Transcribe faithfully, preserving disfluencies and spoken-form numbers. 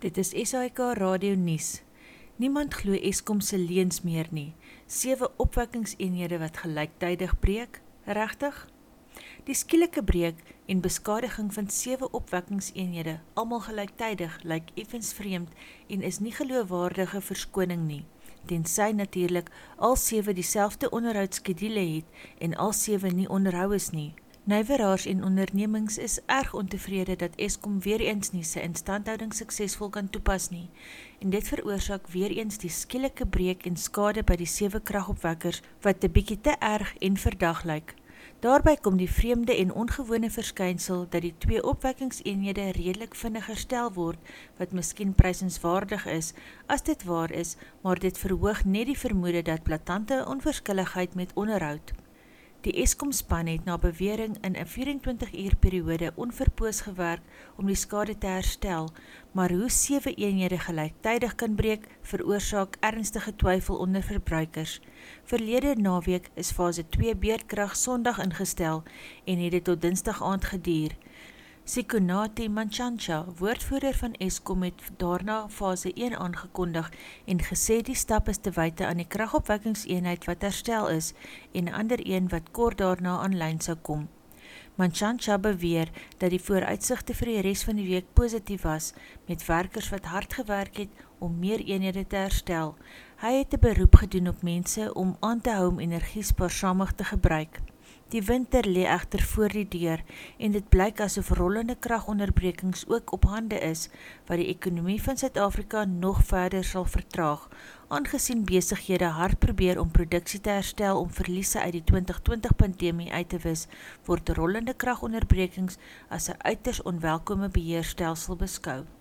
Dit is S A I K Radio Nuus. Niemand glo Eskom se leuns meer nie. Sewe opwekkingseenhede wat gelyktydig breek, regtig? Die skielike breek en beskadiging van sewe opwekkingseenhede, almal gelyktydig, lyk effens vreemd en is nie geloofwaardige verskoning nie, tensy natuurlik al sewe dieselfde onderhoudskedule het en al sewe nie onderhou is nie. Nywerhaars en ondernemings is erg ontevrede dat Eskom weer eens nie sy instandhouding suksesvol kan toepas nie, en dit veroorsaak weer eens die skielike breek en skade by die sewe kragopwekkers wat 'n bietjie te erg en verdag lyk. Daarby kom die vreemde en ongewone verskynsel dat die twee opwekkingseenhede redelik vinnig herstel word, wat miskien prysenswaardig is, as dit waar is, maar dit verhoog net die vermoede dat blaatante onverskilligheid met onderhoud. Die Eskom span het na bewering in 'n vyf-en-twintig uur periode onverpoos gewerk om die skade te herstel, maar hoe sewe eenhede gelyktydig kan breek, veroorsaak ernstige twyfel onder verbruikers. Verlede naweek is fase twee beurtkrag Sondag ingestel en het dit tot Dinsdag aand geduur. Sikonati Manchancha, woordvoerder van Eskom, het daarna fase een aangekondig en gesê die stap is te wyte aan die kragopwekkingseenheid wat herstel is en 'n ander een wat kort daarna aanlyn sou kom. Manchancha beweer dat die vooruitsigte vir die res van die week positief was, met werkers wat hard gewerk het om meer eenhede te herstel. Hy het 'n beroep gedoen op mense om aan te hou om energie spaarsamig te gebruik. Die winter lê egter voor die deur en dit blyk asof rollende kragonderbrekings ook op hande is, wat die ekonomie van Suid-Afrika nog verder sal vertraag, aangesien besighede hard probeer om produksie te herstel om verliese uit die twintig twintig pandemie uit te wis, word rollende kragonderbrekings as 'n uiters onwelkome beheerstelsel beskou.